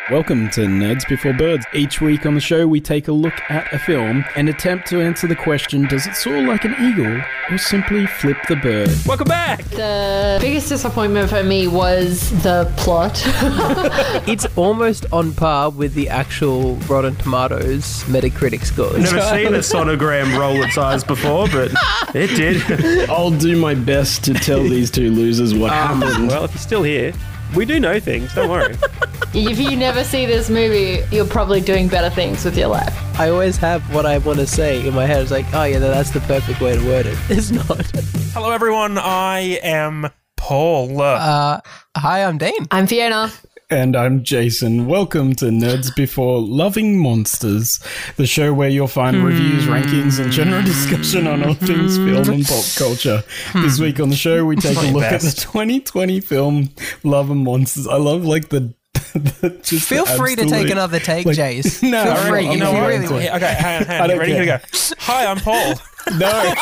Welcome to Nerds Before Birds. Each week on the show, we take a look at a film and attempt to answer the question, does it soar like an eagle or simply flip the bird? Welcome back! The biggest disappointment for me was the plot. It's almost on par with the actual Rotten Tomatoes Metacritic scores. Never seen a sonogram roll its eyes before, but it did. I'll do my best to tell these two losers what happened. Well, if you're still here, we do know things, don't worry. If you never see this movie, you're probably doing better things with your life. I always have what I want to say in my head. It's like, oh yeah, that's the perfect way to word it. It's not. Hello, everyone. I am Paul. Hi, I'm Dean. I'm Fiona. And I'm Jason. Welcome to Nerds Before Loving Monsters, the show where you'll find reviews, rankings, and general discussion on all things film and pop culture. This week on the show, we take a look at the 2020 film Love and Monsters. I love just Feel free to take another take, Jace. No, Feel free. You know if you what? really want. Okay, hang on. You ready? Here we go. Hi, I'm Paul. No.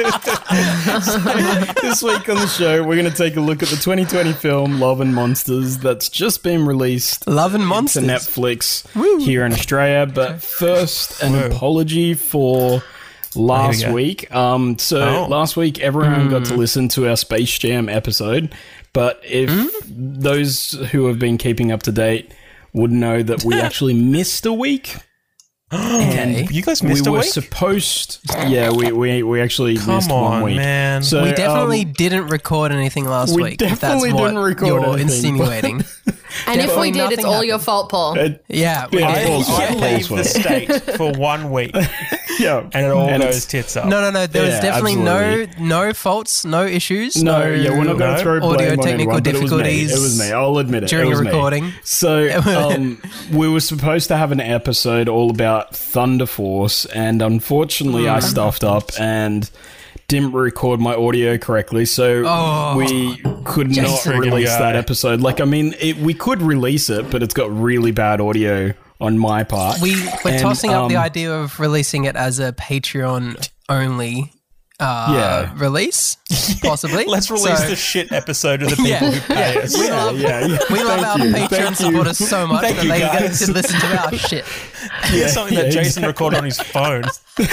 So, this week on the show, we're going to take a look at the 2020 film Love and Monsters that's just been released Love and Monsters to Netflix here in Australia. But first, an apology for last week. Last week, everyone got to listen to our Space Jam episode. But if those who have been keeping up to date would know that we actually missed a week. And you guys missed a we were week? supposed, we actually missed 1 week. Man. So We definitely didn't record anything last we week. If that's definitely what didn't record you're anything, insinuating. And if we Definitely did, it's nothing all your happened. fault, Paul. Yeah, we Yeah, did. Paul's I fault. leave Paul's the fault. state for 1 week, and Yeah, it all And goes it's- tits up. No. There was Yeah, definitely absolutely. no faults, no issues. No, we're not going to throw blame audio on technical anyone, but difficulties. It was me. I'll admit it. during it was a me. recording. So we were supposed to have an episode all about Thunder Force, and unfortunately, I stuffed up and didn't record my audio correctly, so we could not Jason. release that Guy. episode. Like, I mean, we could release it, but it's got really bad audio on my part. We're And, tossing up the idea of releasing it as a Patreon only release, possibly. Let's release the shit episode of the people who pay us. We love our Patreon supporters so much Thank that you, they get guys. to listen to our shit. Here's something that Jason recorded on his phone.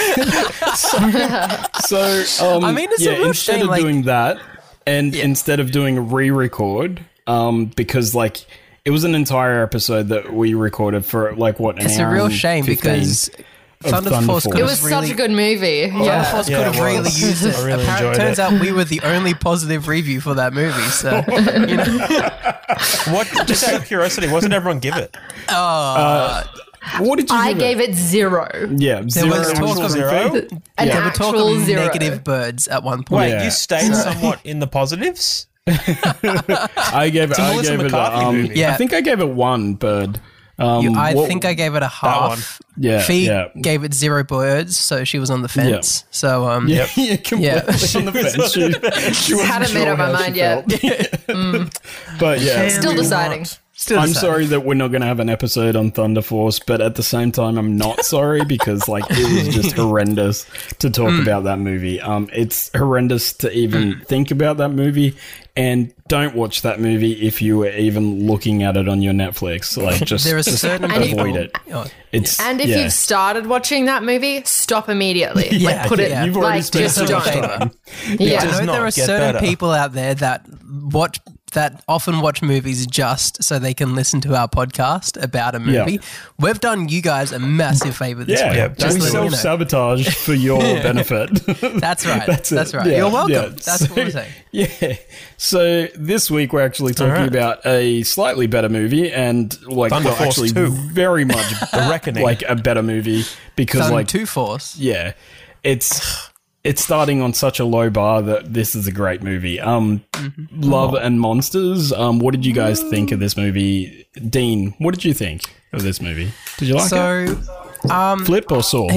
So, I mean, it's a real instead shame, of like- doing that, and instead of doing a re-record, because like it was an entire episode that we recorded for like an It's hour a real and shame 15 because of Thunder Force could It have was really, such a good movie. Thunder Force Yeah, could have it really was. used it. I really enjoyed Turns it. out we were the only positive review for that movie. So, you know, What? Just out of curiosity, what did everyone give it? What did you? I give gave it 0. Yeah, there zero. was talk of Zero? An there were talk actual of 0. negative birds at one point. Wait, Yeah. you stayed somewhat in the positives? I gave it. a I Melissa gave it. McCarthy movie. Yeah. I think I gave it 1 bird. I think I gave it a half. Yeah, Fee yeah. gave it 0 birds, so she was on the fence. So, Yeah, completely Yeah. on the fence. She wasn't Hadn't made sure up my how she mind yet. felt. But yeah, Still deciding. still I'm deciding. sorry that we're not going to have an episode on Thunder Force, but at the same time, I'm not sorry because like it was just horrendous to talk about that movie. It's horrendous to even think about that movie, and don't watch that movie if you were even looking at it on your Netflix. Like, just There are just certain avoid people. it. Oh, It's And if yeah. you've started watching that movie, stop immediately. Yeah, Like, put it, yeah. You've already like, spent just too much don't. time. Yeah. I does know not there are get certain better. people out there that often watch movies just so they can listen to our podcast about a movie. Yeah. We've done you guys a massive favor this Yeah, week. we letting you know. self-sabotage for your benefit. That's right. That's That's it. right. Yeah, You're welcome. yeah. That's what we're saying. Yeah. So this week we're actually talking about a slightly better movie, and like Thunder Force actually 2. very much The Reckoning. like a better movie because Thunder like 2 Force. yeah, it's starting on such a low bar that this is a great movie. Love and Monsters. What did you guys think of this movie? Dean, what did you think of this movie? Did you like it? So, Flip or Saw?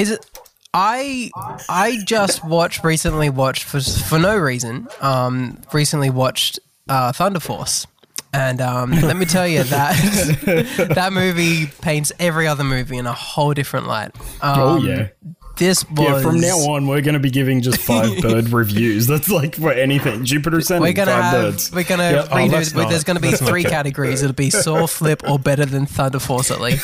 I just recently watched for no reason. Recently watched Thunder Force, and let me tell you that that movie paints every other movie in a whole different light. Oh yeah. this was... from now on, we're going to be giving just 5 bird reviews. That's like for anything. Jupiter Ascending, We're gonna 5 have. birds. We're gonna Yep. redo. let's not. There's gonna be 3 categories. It'll be Saw, Flip, or better than Thunder Force at least.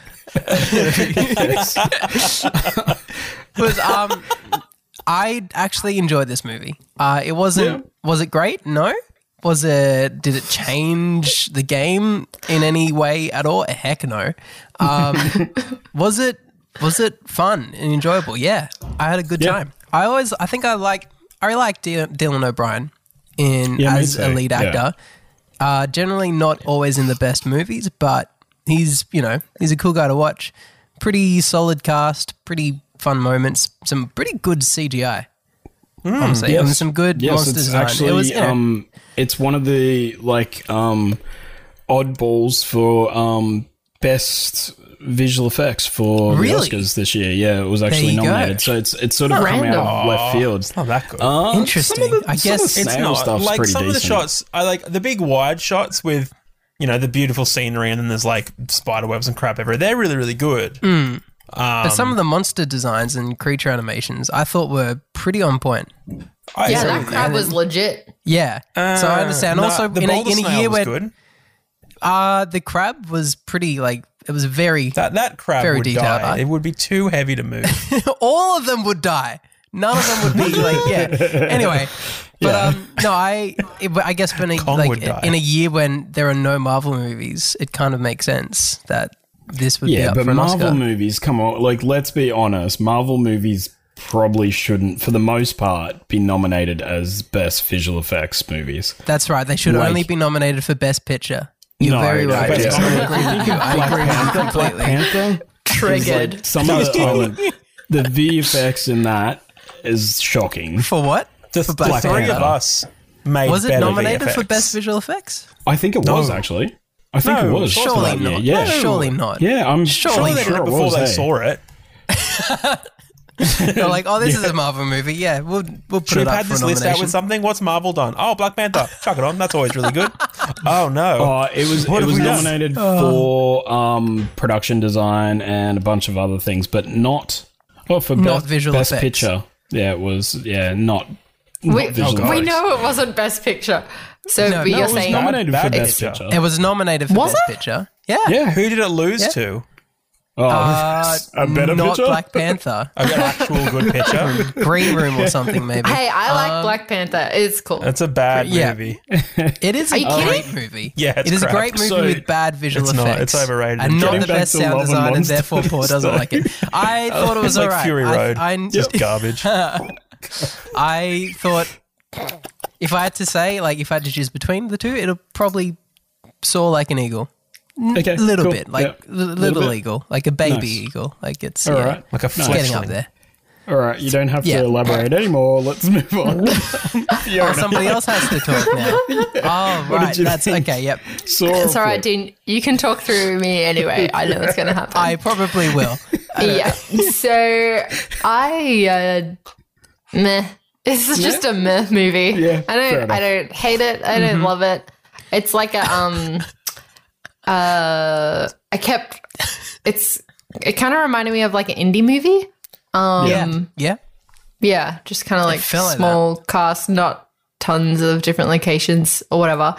But I actually enjoyed this movie. It wasn't. Was it great? No. Was it? Did it change the game in any way at all? Heck no. Was it fun and enjoyable? Yeah, I had a good time. I like Dylan O'Brien as a lead actor. Generally not always in the best movies, but he's a cool guy to watch. Pretty solid cast, pretty fun moments, some pretty good CGI. Honestly, and some good monster design. Actually, it was, it's one of the oddballs for best visual effects for the Oscars this year. Yeah, it was actually nominated. So it's sort of come out of left field. It's not that good. Interesting. I guess It's not stuff's like pretty some of the decent. shots. I like the big wide shots with the beautiful scenery, and then there's like spider webs and crap everywhere. They're really, really good. but some of the monster designs and creature animations I thought were pretty on point. Yeah, that crab was legit. Yeah, so I understand. Also, the in boulder a snail year was where good. the crab was pretty it was very That crab very would detailed. die. It would be too heavy to move. all of them would die. None of them would be Anyway, but no, I guess when Kong would die. in a year when there are no Marvel movies, it kind of makes sense that this would be up but for an Marvel Oscar. movies, come on, let's be honest, Marvel movies probably shouldn't, for the most part, be nominated as best visual effects movies. That's right. They should only be nominated for Best Picture. You're very right. Yeah. Jason. I agree with you. I agree with you completely. Panther? Triggered. Like, some of the VFX in that is shocking. For what? The For Black three Panther. of us made Was it better nominated for VFX. Best Visual Effects? I think it was, actually. I think it was. Surely for that not. year. Yeah. Surely not. Yeah, I'm Surely They not. did it it before was, they hey. saw it. They're like, oh, this is a Marvel movie. Yeah, we'll put Should it have up had for this list out nomination. with something. What's Marvel done? Oh, Black Panther. Chuck it on. That's always really good. Oh no. It was What have we done? nominated for production design and a bunch of other things, but not for Not best, visual best effects. picture. Yeah, it was. Yeah, not. We visual effects. know it wasn't Best Picture. So No, but no, you're It was saying nominated bad for best picture. picture. It was nominated for Was Best it? Picture. Yeah. Yeah. Who did it lose Yeah. to? A better not picture. Black Panther. I got actual good picture. Green Room or something, maybe. hey, I like Black Panther. It's cool. That's a bad Yeah. movie. It is a you great kidding? movie. Yeah, it's it is crap. a great movie So- with bad visual It's effects. not. It's overrated. And not Getting the back best to sound Love and design, and Monsters, therefore Paul doesn't though. like it. I thought it was It's like alright. Fury Road. Just I garbage. thought if I had to say, if I had to choose between the two, it'll probably soar like an eagle. Okay, A little cool. bit, Yeah. little bit. eagle, like a baby Nice. eagle. Like it's All yeah, right. Like a it's getting up fletchling. there. All right, you don't have Yeah. to elaborate anymore. Let's move on. Oh, somebody else has to talk now. Oh, What right. did you That's think? okay. Yep. It's all right, Dean. You can talk through me anyway. I know what's going to happen. I probably will. Yeah. So meh. It's just a meh movie. Yeah, fair enough. I don't hate it. I don't love it. It's like a it kind of reminded me of like an indie movie. Yeah. Yeah, just kind of like felt like small cast, not tons of different locations or whatever.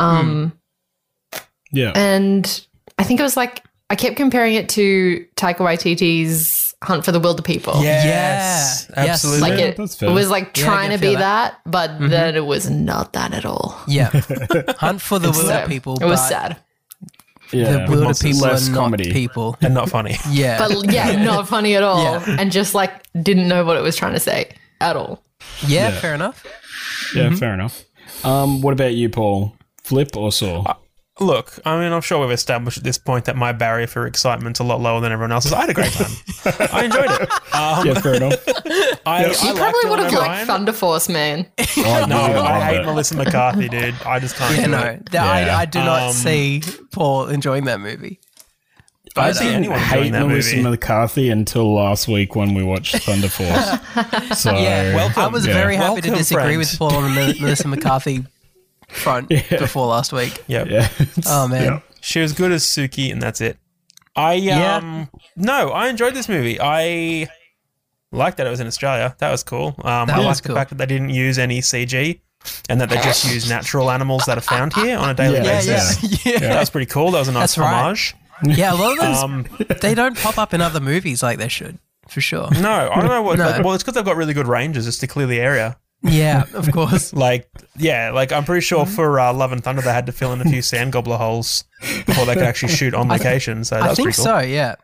Yeah. And I think it was like I kept comparing it to Taika Waititi's Hunt for the Wilder People. Yes, Yeah. Yes. absolutely. Like Yeah, it that's fair. was like Yeah, I trying can to be feel that, but then it was not that at all. Yeah. Hunt for the Wilder So, People. it was but sad. Yeah. The Wilder monsters. people are Less not comedy. people. and not funny. Yeah. But yeah, not funny at all. Yeah. And just like didn't know what it was trying to say at all. yeah, fair enough. Yeah, fair enough. What about you, Paul? Flip or Saw? Look, I mean, I'm sure we've established at this point that my barrier for excitement's a lot lower than everyone else's. I had a great time. I enjoyed it. Yeah, fair enough. I You probably would have liked Thunder Force, man. Oh, No, yeah, I love hate it. Melissa McCarthy, dude. I just can't Yeah, do no. it. I do not Um, see Paul enjoying that movie. I don't see didn't anyone hate doing that Melissa movie. McCarthy until last week when we watched Thunder Force. So, Yeah, welcome. I was Yeah. very happy to Welcome, disagree friend. with Paul on the Melissa McCarthy front before last week. Yep. yeah. Oh, man. Yeah. She was good as Suki, and that's it. I Yeah. no, I enjoyed this movie. Like that it was in Australia. That was cool. I was like the cool. fact that they didn't use any CG and that they just use natural animals that are found here on a daily basis. Yeah. That was pretty cool. That was a nice That's right. homage. Yeah, a lot of those, they don't pop up in other movies like they should, for sure. No, I don't know what. No. Well, it's because they've got really good rangers just to clear the area. Yeah, of course. Like I'm pretty sure for Love and Thunder they had to fill in a few sand gobbler holes before they could actually shoot on location. So that I was think pretty cool. so, yeah.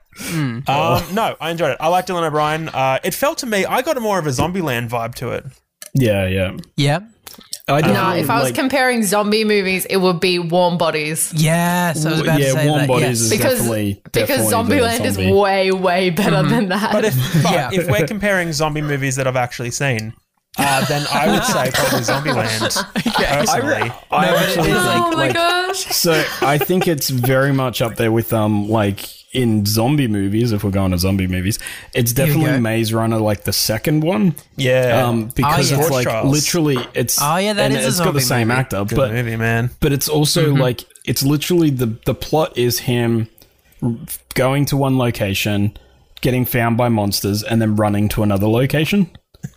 No, I enjoyed it. I like Dylan O'Brien. It felt to me, I got more of a Zombieland vibe to it. Yeah. Yeah. I didn't No, if I was comparing zombie movies, it would be Warm Bodies. Yes, I was about to say Warm that. Bodies yes. is Because definitely Zombieland is zombie. way, way better than that. But Yeah. if we're comparing zombie movies that I've actually seen, then I would say probably Zombieland. Personally. I actually oh think, my like, gosh. so I think it's very much up there with like in zombie movies. If we're going to zombie movies, it's Here we definitely go. Maze Runner, like the second one. Yeah. Because Oh, yeah. it's like Trials. literally it's Oh, yeah, that and is a it's got the zombie same movie. actor, Good but movie, man. but it's also like it's literally the plot is him going to one location, getting found by monsters, and then running to another location,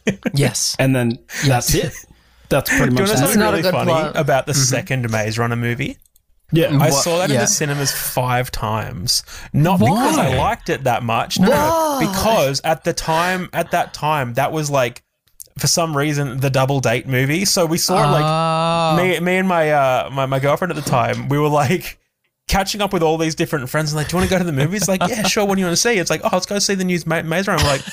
Yes. and then that's it. That's pretty Do you much know it. something not a really good funny plot. about the second Maze Runner movie? Yeah, I What? saw that in Yeah. the cinemas 5 times. Not because I liked it that much. No, because at that time, that was like, for some reason, the double date movie. So we saw it like me and my my girlfriend at the time. We were like catching up with all these different friends and like, do you want to go to the movies? Like, yeah, sure. What do you want to see? It's like, oh, let's go see the new Maze Runner. I'm like,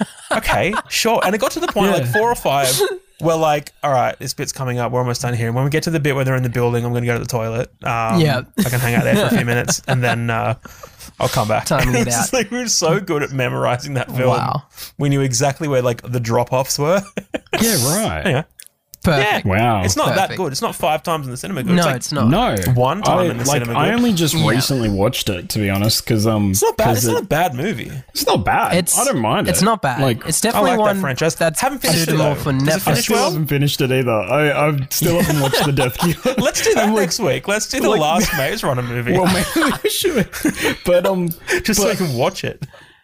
okay, sure. And it got to the point like 4 or 5. We're like, all right, this bit's coming up. We're almost done here. And when we get to the bit where they're in the building, I'm going to go to the toilet. Yeah. I can hang out there for a few minutes and then I'll come back. Timing it It's out. just like we were so good at memorizing that film. Wow. We knew exactly where like the drop-offs were. yeah, right. Yeah. Perfect. Wow. It's not that Perfect. good. It's not 5 times in the cinema good. No, it's like, it's not. No, One time in the cinema I good. only just recently watched it, to be honest, because it's not bad. It's not a bad movie. it's not bad. It's, I don't mind it. It's not bad. Like, It's I definitely like one that franchise. that's Haven't finished it, suitable though. for Does it Netflix. I finish still well? haven't finished it either. I still haven't watched the Death Cure. Let's do that next week. Let's do the last Maze Runner movie. Well, maybe we should. But just so we can watch it.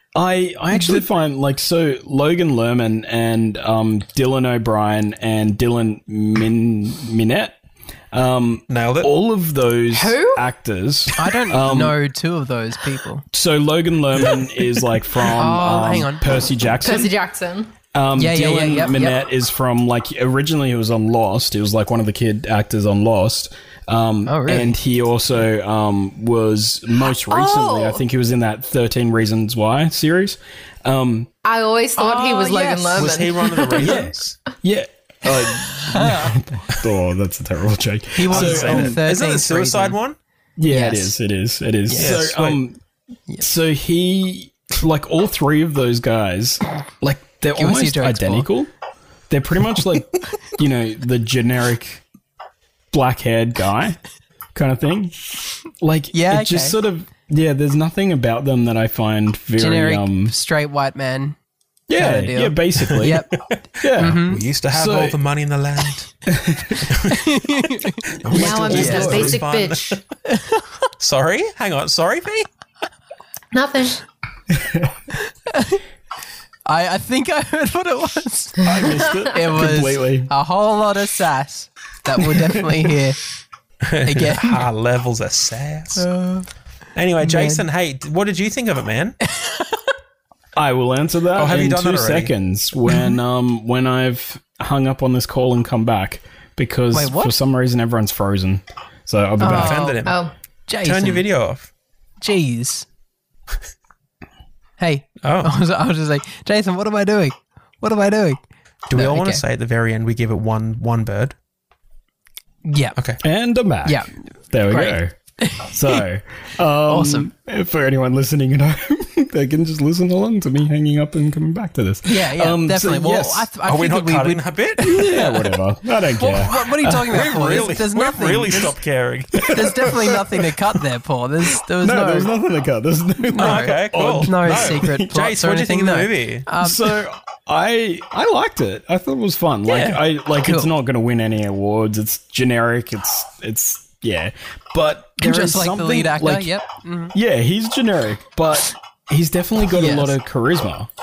I actually find like so Logan Lerman and Dylan O'Brien and Dylan Minette. Nailed it. All of those Who? actors. I don't know 2 of those people. So Logan Lerman is like from hang on. Percy Jackson. Percy Jackson. Dylan yep. Minette is from like originally he was on Lost. He was like one of the kid actors on Lost. really? And he also was most recently, I think he was in that 13 Reasons Why series. I always thought he was Logan yes. Lerman. Was he one of the reasons? Yeah. Oh, that's a terrible joke. He was So, in Isn't it the 13th suicide Reason. one? Yeah, Yes. it is. Yes, So, so he, like all 3 of those guys, like they're Give us your almost jokes, Paul. identical. They're pretty much like, the generic black-haired guy kind of thing. Like, Yeah, it just okay. sort of, there's nothing about them that I find very, Generic straight white man. kinda deal. yeah, basically. Yep. Yeah. We used to have So- all the money in the land. now I'm just Yeah. a basic Fun. bitch. Sorry? Hang on. Sorry, V? Nothing. I think I heard what it was. I missed it. It was completely. a whole lot of sass that we'll definitely hear again. High levels of sass. Anyway, Jason, hey, what did you think of it, man? I will answer that Oh, have you in done 2 that already? seconds when I've hung up on this call and come back because Wait, what? for some reason everyone's frozen. So I'll be back. Offended him. Oh, Jason, Turn your video off. Jeez. Hey. Oh. I was just like, Jason, what am I doing? What am I doing? Do we No, all want to okay. say at the very end we give it one bird? Yeah. Okay. And I'm back. Yeah. There we Great. go. So, Awesome. For anyone listening at home, they can just listen along to me hanging up and coming back to this. Yeah, So definitely. Well, yes. I Are we not figured cutting that bit? Yeah, whatever. I don't care. What are you talking about, Paul? There's We've nothing. really stopped caring. There's definitely nothing to cut there, Paul. There was No, no. there's nothing to cut. There's no. Oh, okay, cool. No secret plots Jace, or what do you think of anything, the no. movie? So I liked it. I thought it was fun. Like Yeah. it's Cool. not going to win any awards. It's generic. It's yeah. But there is Just like the something, lead actor. like- Yep. Mhm. Yeah, he's generic, but he's definitely got Yes. a lot of charisma.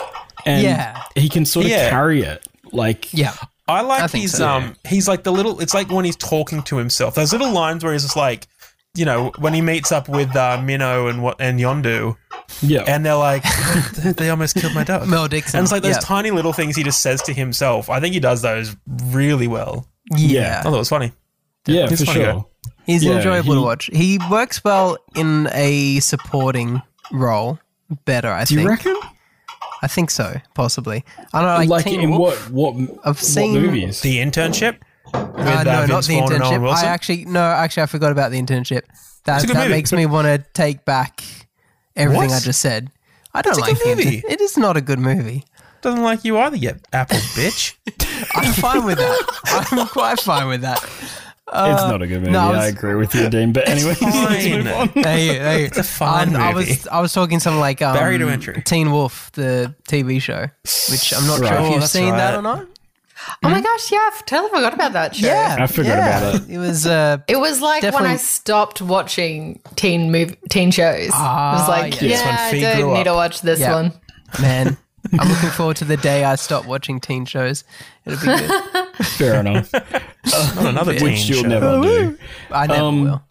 and he can sort of carry it. Like, I like he's like the little. It's like when he's talking to himself. Those little lines where he's just like, you know, when he meets up with Minnow and Yondu. Yeah, and they're like, they almost killed my dog. Mel Dixon. And it's like those tiny little things he just says to himself. I think he does those really well. Yeah. I thought it was funny. Yeah, for sure. He's enjoyable to watch. He works well in a supporting role better, I think. Do you reckon? I think so, possibly. I don't know, like Teen in Wolf, what I've seen movies? The Internship? No, not The Internship. I forgot about The Internship. That makes me want to take back everything I just said. I don't like The Internship. It is not a good movie. Doesn't like you either, you Apple bitch. I'm fine with that. I'm quite fine with that. It's not a good movie. I agree with you, Dean. But anyway, let's move on. Hey, it's a fine movie. I was talking something like Barrier to Entry. Teen Wolf, the TV show, which I'm not sure if you've seen that or not. Oh my gosh, yeah, I've totally forgot about that show. Yeah, I forgot about it. It was like when I stopped watching teen shows. I was like, I don't need to watch this one. Man, I'm looking forward to the day I stop watching teen shows. It'll be good. Fair enough. Not another teen which you'll show. never do. I never will.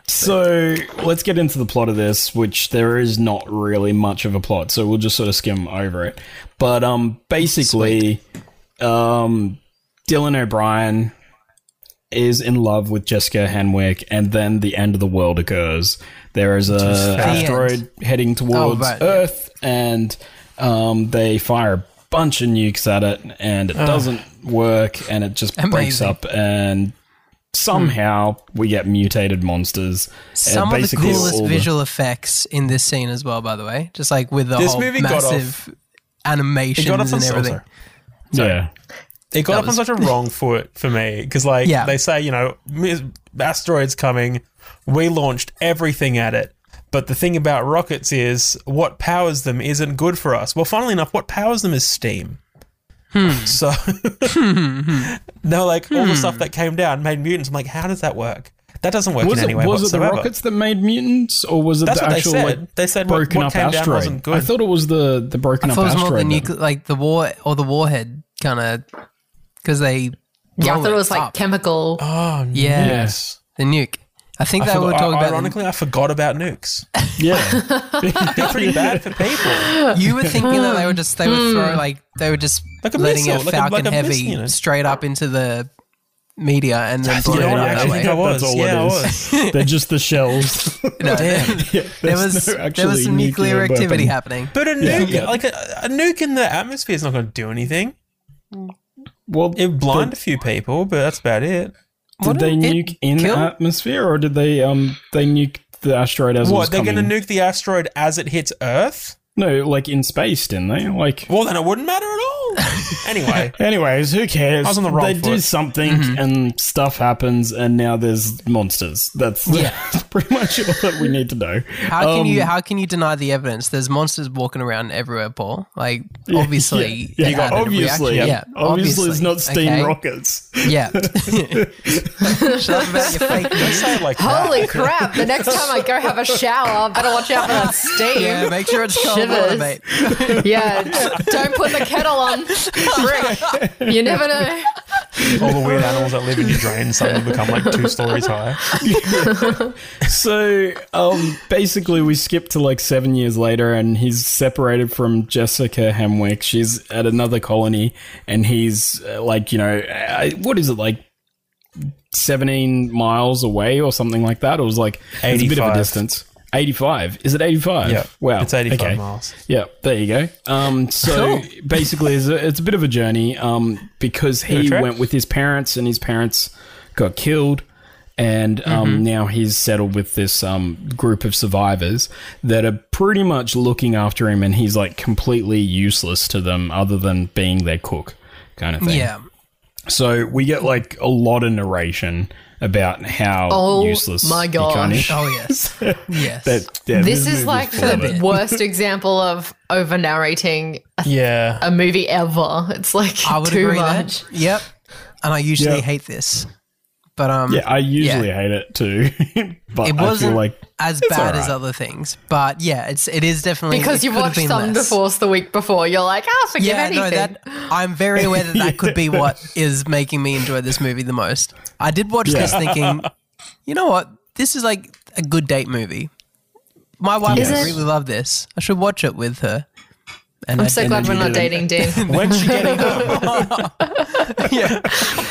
So let's get into the plot of this, which there is not really much of a plot, so we'll just sort of skim over it. But basically, Dylan O'Brien is in love with Jessica Henwick, and then the end of the world occurs. There is a asteroid heading towards Earth, and they fire a bunch of nukes at it, and it doesn't work, and it just breaks up, and somehow we get mutated monsters. Some of the coolest visual effects in this scene as well, by the way. Just like with the whole massive animations and everything. Yeah. It got up on such a wrong foot for me because, like, they say, you know, asteroids coming, we launched everything at it. But the thing about rockets is what powers them isn't good for us. Well, funnily enough, what powers them is steam. So they're like, all the stuff that came down made mutants. I'm like, how does that work? That doesn't work in any way whatsoever. Was it the rockets that made mutants, or was it the actual they said broken what up came asteroid? down wasn't good. I thought it was the broken up asteroid. I thought it was more the the war or the warhead kind of, because they I thought it was like chemical. Oh, yes, the nuke. I think they were talking about. Ironically, I forgot about nukes. Yeah, they're pretty bad for people. You were thinking that they would throw they were just like a letting missile, a Falcon Heavy straight up into the media and then blow it out. I think I was. I was. They're just the shells. No, there was some nuclear activity happening. But a nuke, like a nuke in the atmosphere is not going to do anything. Well, it blind a few people, but that's about it. Did they nuke in the atmosphere, or did they nuke the asteroid as it was coming? They're going to nuke the asteroid as it hits Earth? No, like in space, didn't they? Like, well, then it wouldn't matter at all. Anyways, who cares? I was on the wrong They foot. do something, and stuff happens, and now there's monsters. That's pretty much all that we need to know. How can you deny the evidence? There's monsters walking around everywhere, Paul. Like, obviously, obviously, it's not steam rockets. Yeah. Shut up about your fake news. Holy crap! The next time I go have a shower, I better watch out for that steam. Yeah, make sure it's cold water, mate. Yeah, don't put the kettle on. Frick. You never know. All the weird animals that live in your drain suddenly become like 2 stories high. So basically we skip to like 7 years later, and he's separated from Jessica Henwick. She's at another colony, and he's like, you know, what is it, like 17 miles away or something like that? It was like it's a bit of a distance. 85. Is it 85? Yeah. Wow. It's 85 miles. Yeah, there you go. So basically it's a bit of a journey because he went with his parents, and his parents got killed, and now he's settled with this group of survivors that are pretty much looking after him, and he's like completely useless to them other than being their cook kind of thing. Yeah. So we get like a lot of narration about how useless my gosh. he kind of is. Yes. This is like the worst example of over narrating a movie ever. It's like I would too agree much. That. Yep. And I usually hate this. But I usually hate it too. But it wasn't like as bad as other things. But yeah, it is definitely because you watched Thunder Force the week before. You're like, I'll forgive anything. I'm very aware that could be what is making me enjoy this movie the most. I did watch this thinking, you know what, this is like a good date movie. My wife would really love this. I should watch it with her. And I'm so glad we're not dating, Dean. When's she getting home? Yeah.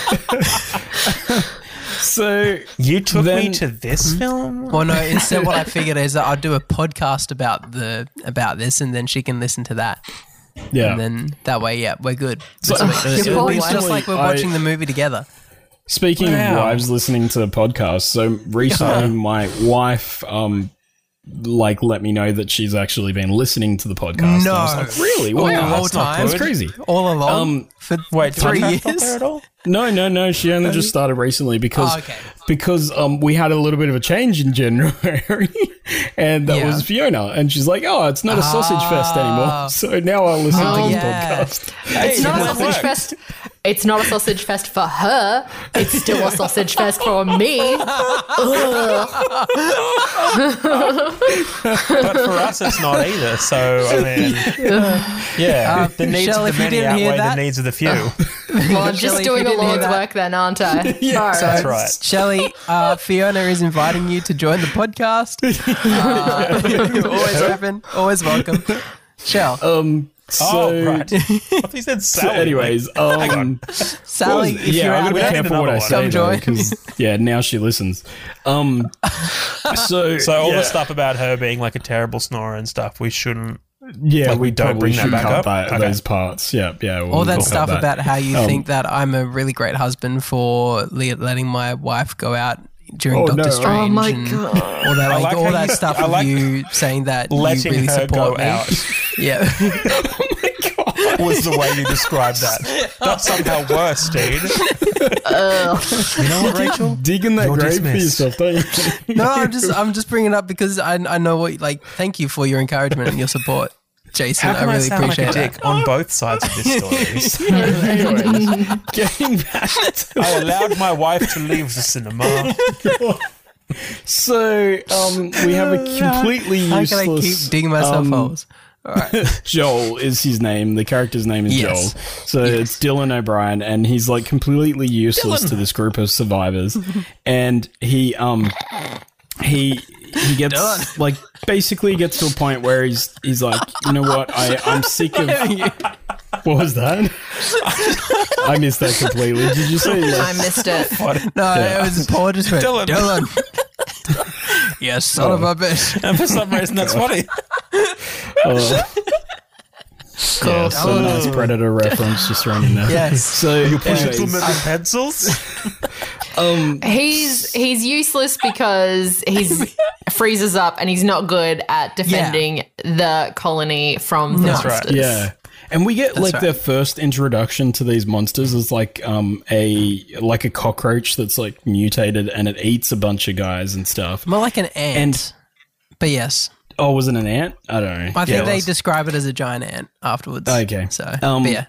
So you took me to this film? Well, no. Instead, what I figured is that I'll do a podcast about this, and then she can listen to that. Yeah, and then that way, we're good. So, it'll be just like we're watching the movie together. Speaking of wives listening to podcasts, so recently my wife let me know that she's actually been listening to the podcast. No, I was like, really? Wow, the whole time. That's crazy. All along for 3 years. At all? No. She only just started recently because we had a little bit of a change in January, and that was Fiona. And she's like, "Oh, it's not a sausage fest anymore." So now I'll listen to this podcast. It's not a sausage fest. It's not a sausage fest for her. It's still a sausage fest for me. But for us, it's not either. So, I mean, the needs of the many outweigh the needs of the few. Well, I'm just doing the Lord's work then, aren't I? Yeah, that's right. Shelley, Fiona is inviting you to join the podcast. Always open, always welcome. Shell. Right. I thought you said Sally. So anyways, Sally, if you're I'm out gonna be there, careful what I say join. because now she listens. So all the stuff about her being like a terrible snorer and stuff, we shouldn't. Yeah, we don't bring that back up. Those parts. Yeah. All that stuff about how you think that I'm a really great husband for letting my wife go out during Doctor Strange. Oh my god! All that stuff of you saying that you really support me. Out. Yeah. Oh my god! Was the way you described that. That's somehow worse, Dean. You know what, Rachel? Digging that grave for yourself, don't you? No, I'm just bringing it up because I know what thank you for your encouragement and your support, Jason. How can I really appreciate like a dick on both sides of this story? Anyways, getting back to I allowed my wife to leave the cinema. So, we have a completely useless... How can I keep digging myself holes? All right. Joel is his name. The character's name is Joel. So it's Dylan O'Brien, and he's like completely useless to this group of survivors. And he gets like basically gets to a point where he's like, you know what? I'm sick of. What was that? I missed that completely. Did you say? I missed it. No, it was Paul just went, Dylan. Yes, son of a bitch. And for some reason, that's funny. Cool. Yeah, so nice Predator reference just thrown in there. Yes. So you push it with pencils. He's useless because he's freezes up and he's not good at defending the colony from the monsters. Right. Yeah. And we get their first introduction to these monsters is like a cockroach that's like mutated and it eats a bunch of guys and stuff. More like an ant. But yes. Oh, was it an ant? I don't know. I think they describe it as a giant ant afterwards. Okay. So, but yeah.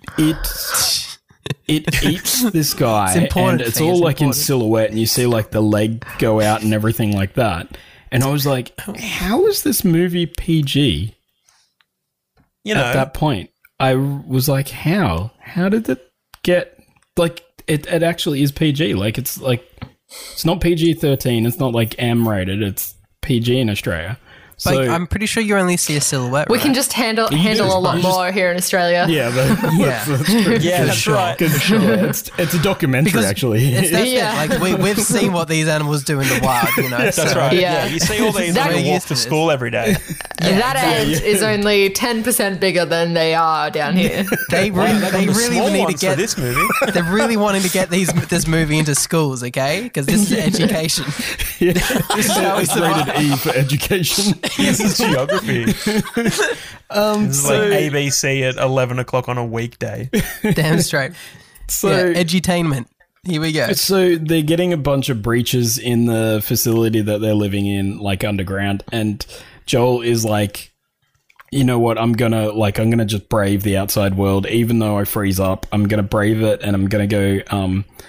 It eats this guy and it's all like in silhouette and you see like the leg go out and everything like that. And I was like, how is this movie PG? You know, at that point, I was like, how did it get like it actually is PG? Like it's not PG-13. It's not like M rated. It's PG in Australia. So, but I'm pretty sure you only see a silhouette. We can just handle a lot more here in Australia. Yeah, that's right. For sure. It's a documentary, because actually. It's like we've seen what these animals do in the wild. You know, that's right. Yeah, you see all these when you walk to school every day. That ant is only 10% bigger than they are down here. They really need to get this movie. They're really wanting to get this movie into schools, okay? Because this is education. Yeah. This is how it's rated E for education. This is geography. This is like ABC at 11 o'clock on a weekday. Damn straight. So edutainment. Here we go. So they're getting a bunch of breaches in the facility that they're living in, like underground, and Joel is like, you know what, I'm gonna just brave the outside world, even though I freeze up. I'm gonna brave it, and I'm gonna go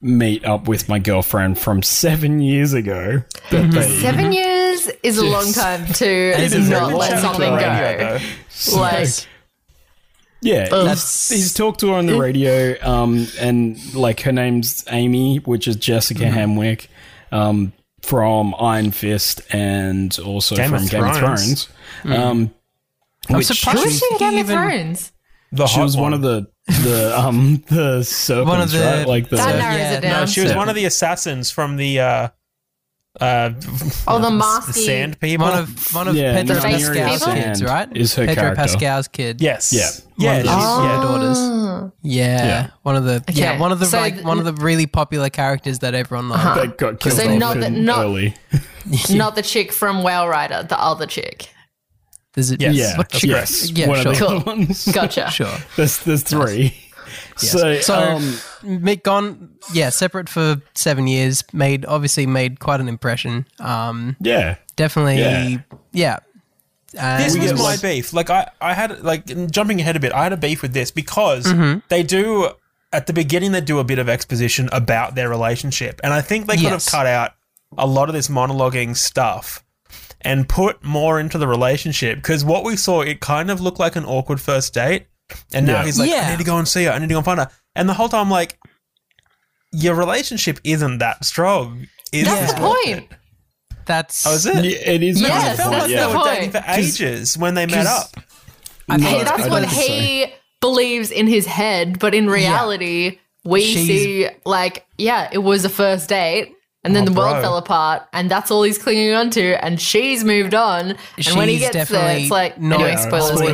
meet up with my girlfriend from 7 years ago. 7 years is a long time to not let something go. Like, yeah, he's talked to her on the radio, and like her name's Amy, which is Jessica Hamwick, from Iron Fist and also from Game of Thrones. I'm surprised who was in Game of Thrones? She was one of the serpents, one of the, right? Like the that narrows it down. No, she was one of the assassins from the the masky sand people. One of Pedro Pascal's kids, right? Is her Pedro character. Pascal's kid. Yes. One of Yeah. daughters. Yeah. One of the one of the really popular characters that everyone knows. That got killed early. Not the chick from Whale Rider, the other chick. There's a, Yeah, what chick? Yeah, one sure. of the other ones. Gotcha. Sure. There's three. Yes. So Mick gone, separate for 7 years, obviously made quite an impression. Definitely, This was my beef. Like I had, like, jumping ahead a bit, I had a beef with this because they do, at the beginning, they do a bit of exposition about their relationship. And I think they could have cut out a lot of this monologuing stuff and put more into the relationship, because what we saw, it kind of looked like an awkward first date. And now he's like, I need to go and see her. I need to go and find her. And the whole time, I'm like, your relationship isn't that strong. That's the point. That's... Oh, is it? Yeah, it is. Yes, I felt like that's they the were point. dating for ages when they met up. That's what he believes in his head, but in reality, we see, like, it was a first date. And then the world fell apart, and that's all he's clinging on to, and she's moved on. And when he gets there, it's like, anyway, spoilers. But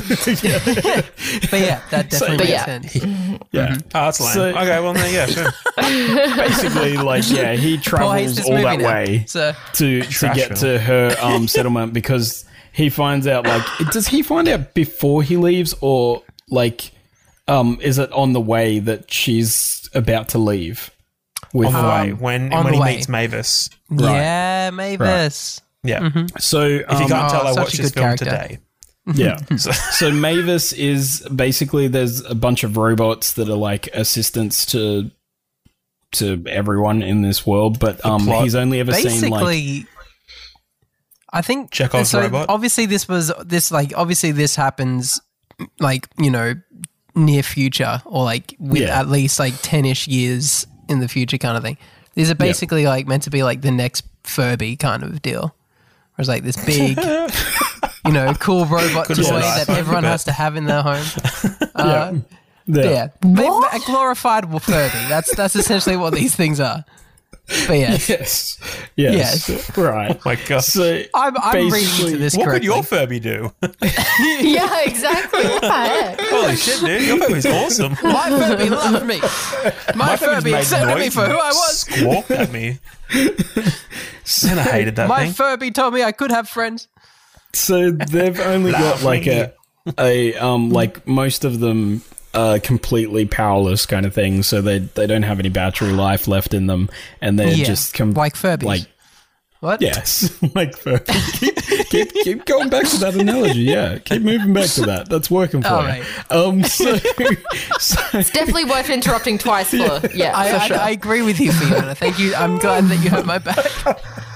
that definitely makes sense. Yeah. Oh, that's lame. Okay, well, sure. Basically, like, he travels all that way to get to her settlement, because he finds out, like, does he find out before he leaves, or, like, is it on the way that she's about to leave? On the way, when he meets Mavis. Right. Yeah, Mavis. Right. Yeah. So if you can't tell, I watched this film today. Yeah. So Mavis is basically, there's a bunch of robots that are like assistants to everyone in this world, but he's only ever seen like, I think Chekhov's robot. Obviously this happens like, near future, or like with at least like 10-ish years in the future kind of thing. These are basically like meant to be like the next Furby kind of deal. Where it's like this big, cool robot toy that everyone has to have in their home. A glorified Furby. That's essentially what these things are. But yes. Right. Oh my God. So I'm reading into this what correctly. could your Furby do? Yeah, exactly. What the heck? Holy shit, dude. Your Furby's awesome. My Furby loved me. My Furby accepted me for who I was. Squawked at me. And I hated that thing. My Furby told me I could have friends. So they've only got like like most of them are completely powerless kind of thing, so they don't have any battery life left in them, and they're just like Furbies. Like, what? Yes, like Furby. keep going back to that analogy. Yeah, keep moving back to that. That's working for you. Right. So it's definitely worth interrupting twice for. Yeah, for sure. I agree with you, Fiona. Thank you. I'm glad that you had my back.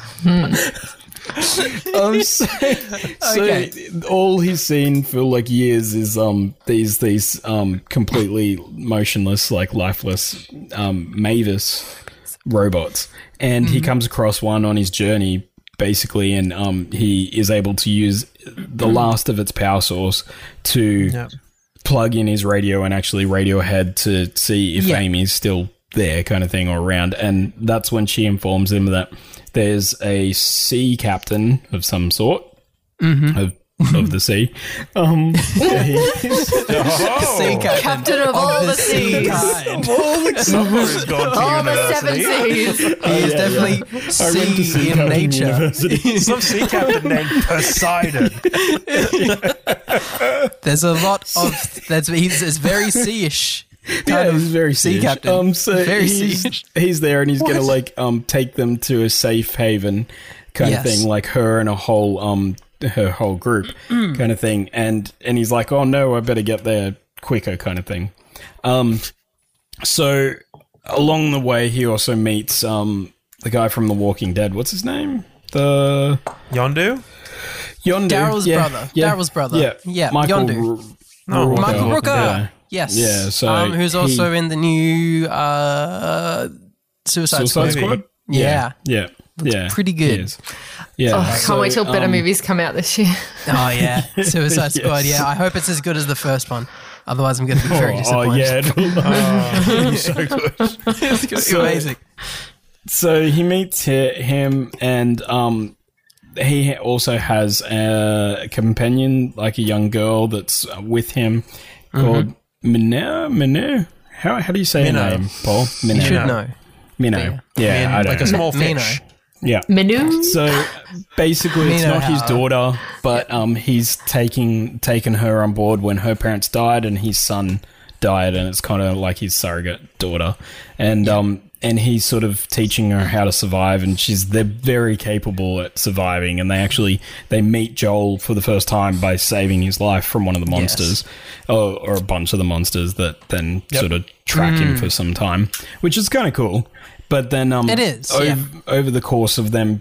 So all he's seen for like years is these completely motionless, like lifeless Mavis robots, and he comes across one on his journey basically, and he is able to use the last of its power source to plug in his radio and actually radio ahead to see if Amy's still there kind of thing, or around. And that's when she informs him that there's a sea captain of some sort of the sea. Sea captain of all the seas. Somebody's gone to all the university. 7 seas. He's definitely sea in nature. Some sea captain named Poseidon. There's a lot of he's very sea-ish. He's very sea sea captain. So Very he's there, and he's going to like take them to a safe haven kind of thing, like her and her whole group kind of thing. And he's like, oh no, I better get there quicker kind of thing. So along the way, he also meets the guy from The Walking Dead. What's his name? Yondu? Daryl's brother. Daryl's brother. Yeah. Michael Yondu. Michael Rooker. Yeah. Yes. Yeah. So who's also in the new Suicide Squad. Yeah. He Pretty good. is. Yeah. I can't wait till better movies come out this year. Oh yeah, Suicide Squad. Yeah, I hope it's as good as the first one. Otherwise, I'm going to be very disappointed. It's so good. It's going to be amazing. So he meets him, and he also has a companion, like a young girl that's with him, called Minnow. How do you say her name, Paul? Minnow. You should know. Minnow. Yeah, I don't like know. a small fish. Yeah. Minu? So basically, it's not his daughter, but he's taken her on board when her parents died and his son died, and it's kind of like his surrogate daughter, and he's sort of teaching her how to survive, and they're very capable at surviving, and they meet Joel for the first time by saving his life from one of the monsters, or a bunch of the monsters that then sort of track him for some time, which is kind of cool. But then it is over the course of them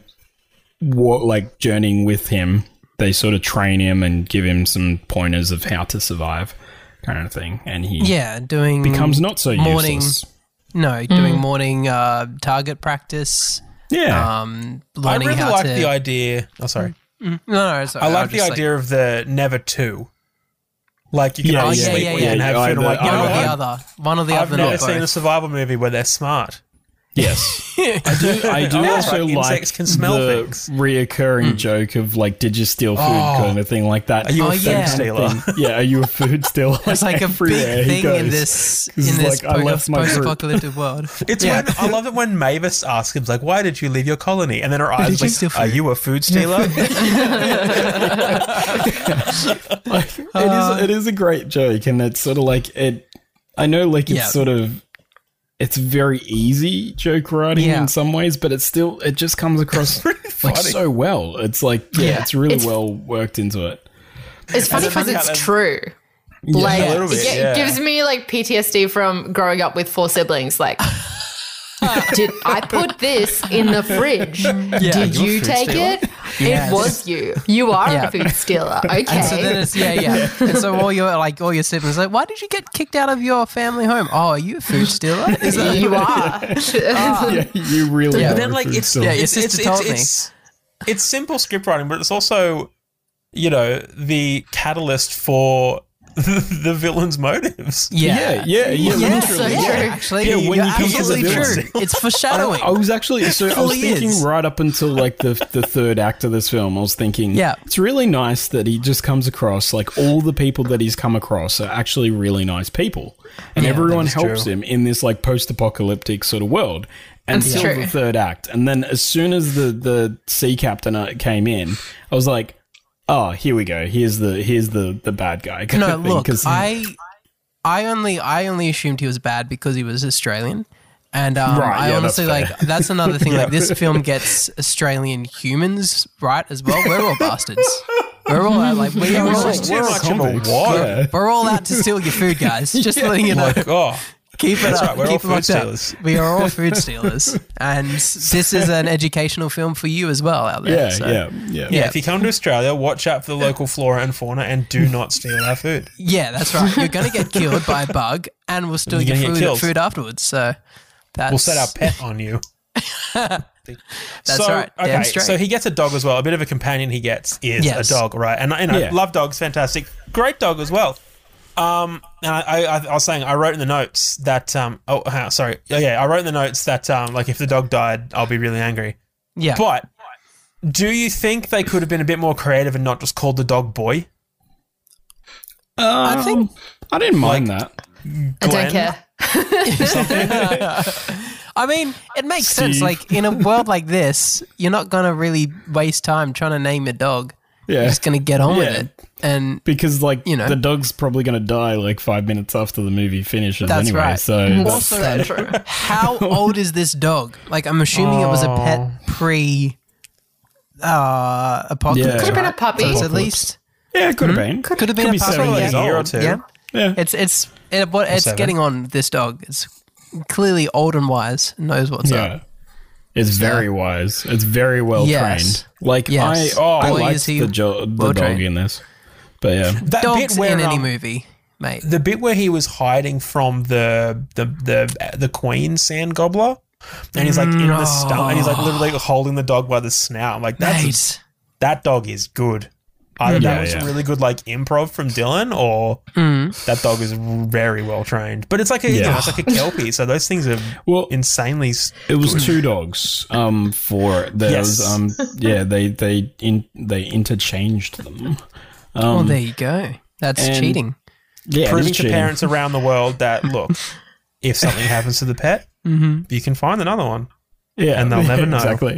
journeying with him, they sort of train him and give him some pointers of how to survive, kind of thing, and he becomes not so useless. Doing morning target practice. Yeah. Learning I really how like to... the idea. Oh, sorry. Sorry. I like the idea of the never two. Like, you can sleep and have food. One or the other. I've never seen a survival movie where they're smart. Yes. I do also like can smell the things. reoccurring joke of, like, did you steal food kind of thing like that. Are you a food stealer? Yeah, are you a food stealer? It's like a big thing in this post-apocalyptic world. It's when I love it when Mavis asks him, like, why did you leave your colony? And then her eyes like, are you a food stealer? It is a great joke, and it's sort of like it. I know, like, it's sort of. It's very easy joke writing in some ways, but it just comes across like so well. It's like, it's really well worked into it. It's funny because it's true. Like, it gives me like PTSD from growing up with 4 siblings. Like, did I put this in the fridge? Did you take it? It was you. You are a food stealer. Okay. And so then it's And so all your siblings are like, why did you get kicked out of your family home? Oh, are you a food stealer? Is that you are? You really are. But then, like, your sister told me. It's simple script writing, but it's also, the catalyst for the villain's motives. Yeah. That's so true. Actually, when you're you come to the absolutely true. It's foreshadowing. I was actually I was thinking right up until like the third act of this film, I was thinking, it's really nice that he just comes across like all the people that he's come across are actually really nice people, and everyone helps him in this like post-apocalyptic sort of world. Until the third act, and then as soon as the sea captain came in, I was like, oh, here we go. Here's the bad guy. No, look, I only assumed he was bad because he was Australian, and I honestly that's another thing. Like, this film gets Australian humans right as well. We're all bastards. We're all out, like we're all out to steal your food, guys. Just letting you know. Keep it up. Keep it locked up. We are all food stealers, and this is an educational film for you as well out there. Yeah. If you come to Australia, watch out for the local flora and fauna, and do not steal our food. Yeah, that's right. You're going to get killed by a bug, and we'll steal your food afterwards. So we'll set our pet on you. That's right. Okay, so he gets a dog as well. A bit of a companion he gets is a dog, right? And love dogs, fantastic, great dog as well. And I was saying, I wrote in the notes that I wrote in the notes that like, if the dog died, I'll be really angry. Yeah. But do you think they could have been a bit more creative and not just called the dog Boy? I think I didn't mind that. I don't care. I mean, it makes sense. Like, in a world like this, you're not gonna really waste time trying to name your dog. Yeah. You're just gonna get on with it. And because, like, the dog's probably going to die like 5 minutes after the movie finishes. That's anyway. Right. So also, true. How old is this dog? Like, I'm assuming it was a pet apocalypse. Could have been a puppy, at least. Yeah, it could have been. Could have been a puppy. A year or two. Yeah. It's getting on this dog. It's clearly old and wise, knows what's up. It's very wise. It's very well trained. Like I liked the dog in this. But yeah, that dogs bit where, in any movie, mate. The bit where he was hiding from the Queen Sand Gobbler, and he's like in the stump, and he's like literally holding the dog by the snout. I'm like, that dog is good. Either that was really good like improv from Dylan, or that dog is very well trained. But it's like it's like a Kelpie, so those things are insanely. It was 2 dogs. For those. They interchanged them. There you go. That's cheating. Yeah, proving to parents around the world that look, if something happens to the pet, you can find another one. Yeah, and they'll never know. Exactly.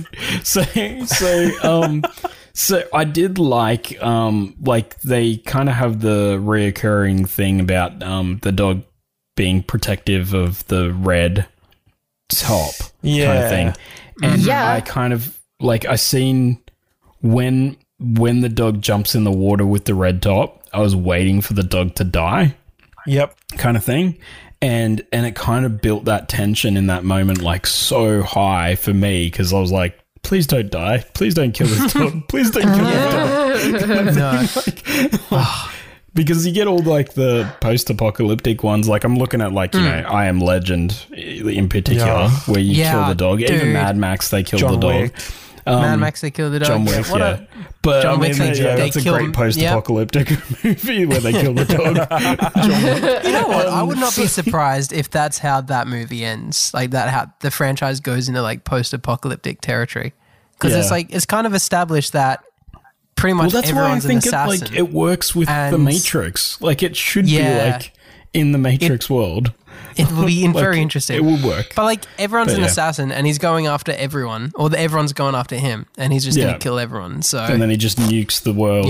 So I did like they kind of have the reoccurring thing about the dog being protective of the red top kind of thing. And I kind of I seen when the dog jumps in the water with the red top, I was waiting for the dog to die. Yep. Kind of thing. And it kind of built that tension in that moment so high for me, because I was like, please don't die. Please don't kill this dog. Please don't kill this dog. No. Because you get all the post-apocalyptic ones. Like I'm looking at I Am Legend in particular, where you kill the dog. Dude. Even Mad Max, they kill the dog. Mad Max, they kill the dog. John Wick, But John Wick, that's a great post-apocalyptic movie where they kill the dog. You know what? I would not be surprised if that's how that movie ends. Like that, how the franchise goes into post-apocalyptic territory. Because it's kind of established that pretty much everyone's an assassin. It works with the Matrix. It should be in the Matrix world. It will be very interesting. It will work. But everyone's an assassin and he's going after everyone, or everyone's going after him, and he's just going to kill everyone. So and then he just nukes the world.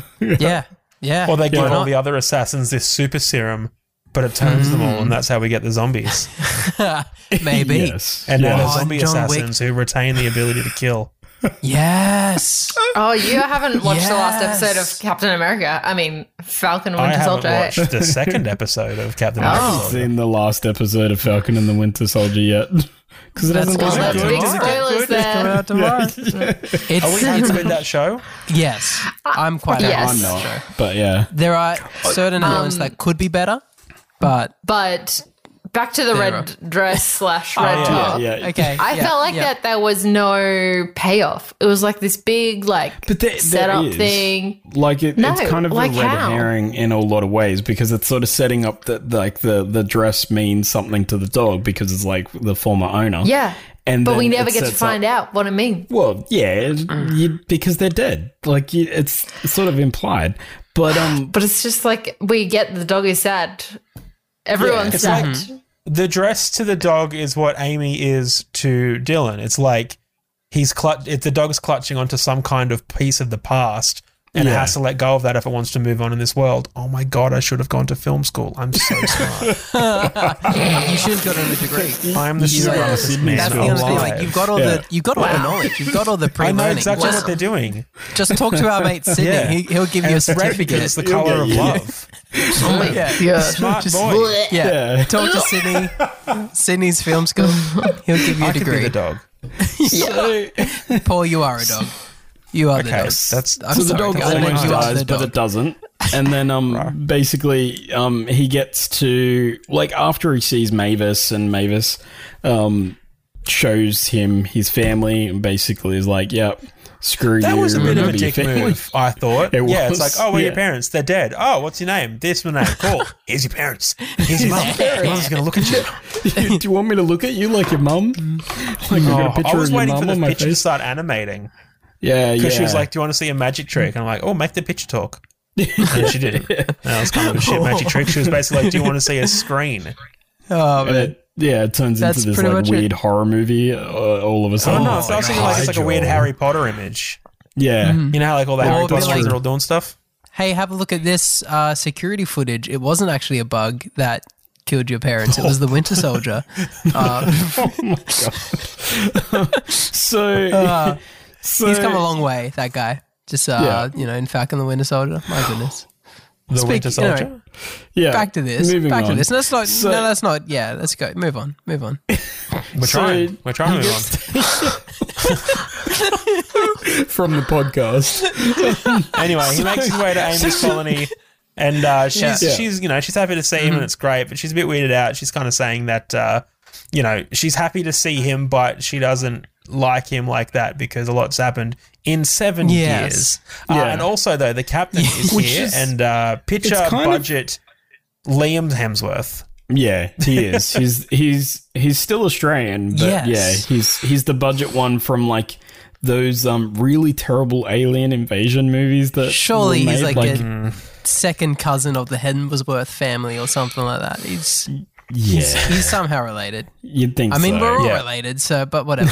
Yeah. Or they give all the other assassins this super serum, but it turns them all, and that's how we get the zombies. Maybe. Yes. And now there's zombie assassins who retain the ability to kill. Yes. Oh, you haven't watched the last episode of Captain America. I mean, Falcon and Winter Soldier. I haven't watched the second episode of Captain America. I haven't seen the last episode of Falcon and the Winter Soldier yet. Because it hasn't come out. Big spoilers there. Are we happy with that show? Yes. I'm quite happy with that show. But yeah. There are certain elements that could be better, but back to the red dress / red top. Yeah. Okay. I felt like that there was no payoff. It was this big setup thing. It's kind of a red herring in a lot of ways, because it's sort of setting up that the dress means something to the dog because it's the former owner. Yeah. But we never get to find out what it means. Well, yeah, because they're dead. It's sort of implied. But it's just we get the dog is sad. Everyone's sad. The dress to the dog is what Amy is to Dylan. It's the dog's clutching onto some kind of piece of the past, and it has to let go of that if it wants to move on in this world. Oh my God, I should have gone to film school. I'm so smart. You should have gotten a degree. I'm the smartest man. That's the only thing. You've got all the knowledge. You've got all the pre-learning. I know exactly what they're doing. Just talk to our mate Sydney. He'll give you a certificate. Because it's the color of love. Smart boy. Yeah. Talk to Sydney. Sydney's film school. He'll give you a degree. I could be the dog. Paul, you are a dog. You are the dog. The dog almost dies, but it doesn't. And then basically he gets to after he sees Mavis, and Mavis shows him his family, and basically is screw you. That was a bit of a dick move, I thought. It's where are your parents? They're dead. Oh, what's your name? This is my name. Cool. Here's your parents. Here's your mum. Your mum's going to look at you. Do you want me to look at you like your mum? I got a picture I was of your waiting mum for the on my picture to face. start animating. Yeah. Because she was like, do you want to see a magic trick? And I'm like, oh, make the picture talk. And she did. That was kind of a shit magic trick. She was basically like, do you want to see a screen? Oh, man. It turns into this weird horror movie all of a sudden. I was thinking it's a weird Harry Potter image. Yeah. You know how all the Harry Potter ones are all doing stuff? Hey, have a look at this security footage. It wasn't actually a bug that killed your parents. It was the Winter Soldier. Oh my God. So he's come a long way, that guy. Just, in Falcon the Winter Soldier. My goodness. The Winter Soldier? Yeah. Back to this. Moving Back to on. this. That's not. Yeah, let's go. Move on. We're trying to move on. From the podcast. Anyway, he makes his way to Amy's colony, and she's happy to see him, and it's great. But she's a bit weirded out. She's kind of saying that she's happy to see him, but she doesn't like him like that because a lot's happened in 7 years. And also, though, the captain is here, and picture budget Liam Hemsworth. Yeah, he is. He's still Australian, but he's the budget one from like those really terrible alien invasion movies that surely were he's made, like a second cousin of the Hemsworth family or something like that. He's somehow related. You'd think I mean, so. we're all related, so, but whatever.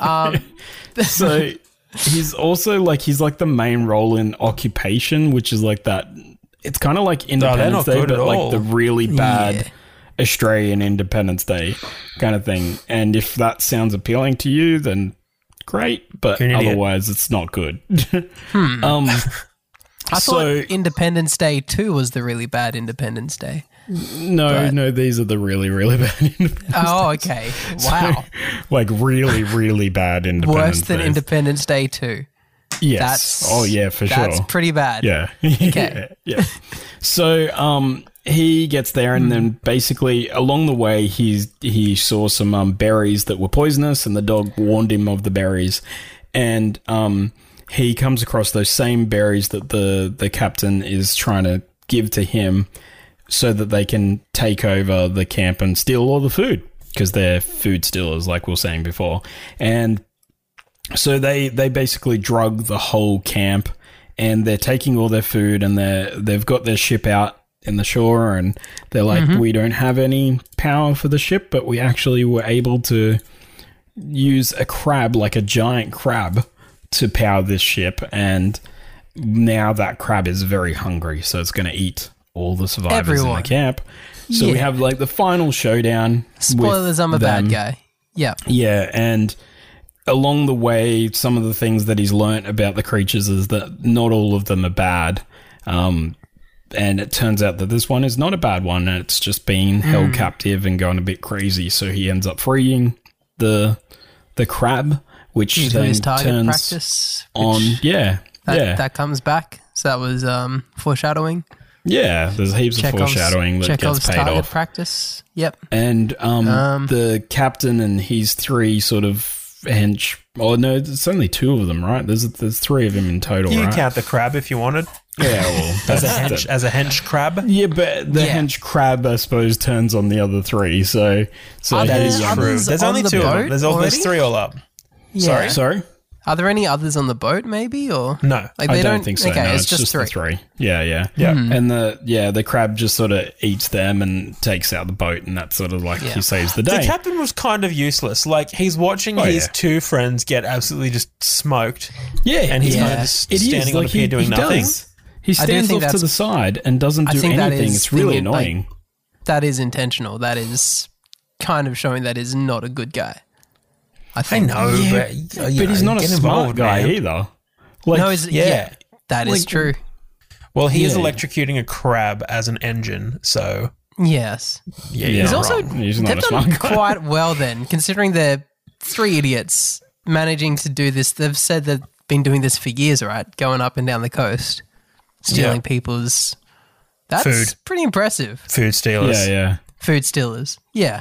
So he's also like, he's like the main role in Occupation, which is like that. It's kind of like Independence Day, but like the really bad Australian Independence Day kind of thing. And if that sounds appealing to you, then great, but otherwise it's not good. I thought Independence Day 2 was the really bad Independence Day. No, these are the really, really bad Independence okay. Wow. Like really, really bad Independence Worse than Days. Independence Day 2. Yes. For sure. That's pretty bad. Yeah. Okay. yeah. So, he gets there, and then basically along the way, he saw some berries that were poisonous, and the dog warned him of the berries, and he comes across those same berries that the captain is trying to give to him, so that they can take over the camp and steal all the food, because they're food stealers, like we were saying before, and so they basically drug the whole camp, and they're taking all their food, and they've got their ship out in the shore, and they're like, we don't have any power for the ship, but we actually were able to use a crab, like a giant crab, to power this ship, and now that crab is very hungry, so it's going to eat all the survivors in the camp. So we have like the final showdown. Spoilers, I'm a bad guy. Yeah. Yeah, and along the way, some of the things that he's learnt about the creatures is that not all of them are bad. And it turns out that this one is not a bad one, and it's just being held captive and going a bit crazy. So he ends up freeing the crab, which then his target turns practice, on. That comes back. So that was foreshadowing. Yeah, there's heaps of foreshadowing that Chekhov's gets paid target off. Practice. Yep. And the captain and his three sort of hench. Oh no, it's only two of them, right? There's three of them in total. You right? can count the crab if you wanted. Yeah, well, as a hench crab. Yeah, but the hench crab, I suppose, turns on the other three. So that is true. There's only two of them. There's three all up. Yeah. Sorry. Are there any others on the boat, maybe, or no? Like I don't think so. Okay, no, it's just the three. Yeah. And the crab just sort of eats them and takes out the boat, and that's sort of like he saves the day. The captain was kind of useless. Like he's watching his two friends get absolutely just smoked. Yeah, and he's kind of just standing on the pier doing nothing. He stands off to the side and doesn't do anything. It's really annoying. Like, that is intentional. That is kind of showing that is not a good guy. I know, but he's not a smart guy either. Like, no, that is true. Well, he is electrocuting a crab as an engine, so yes, he's also he's not a smart guy. Quite well then, considering they're three idiots managing to do this. They've said they've been doing this for years, right? Going up and down the coast, stealing people's. That's food. Pretty impressive. Food stealers. Yeah. Food stealers. Yeah.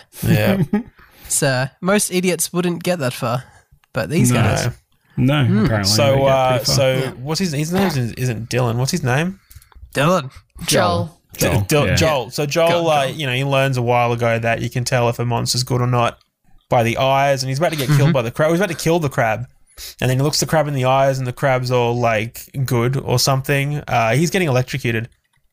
So most idiots wouldn't get that far, but these guys. No, apparently. So what's his name? Isn't Dylan? What's his name? Dylan. Joel. Joel. So Joel, he learns a while ago that you can tell if a monster's good or not by the eyes, and he's about to get killed by the crab. He's about to kill the crab, and then he looks the crab in the eyes, and the crab's all like good or something. He's getting electrocuted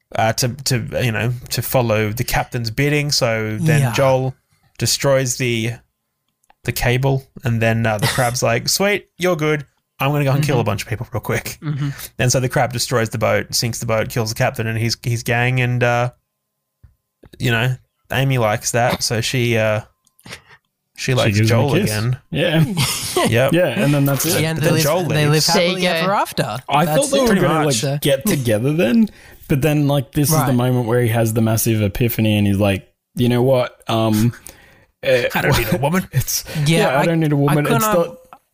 to follow the captain's bidding. So then Joel destroys the cable, and then the crab's like, sweet, you're good, I'm going to go and kill a bunch of people real quick. And so the crab destroys the boat, sinks the boat, kills the captain and his gang, and Amy likes that, so she She likes gives him a Joel kiss. again. Yeah. Yep. Yeah, and then that's it. Yeah, and But then Joel they live leaves. happily There you go. ever after. I That's thought they it. were Pretty going much. to like get together then, but then like this is the Right. moment where he has the massive epiphany and he's like, you know what? I don't need a woman. It's Yeah, I don't need a woman. I It's not.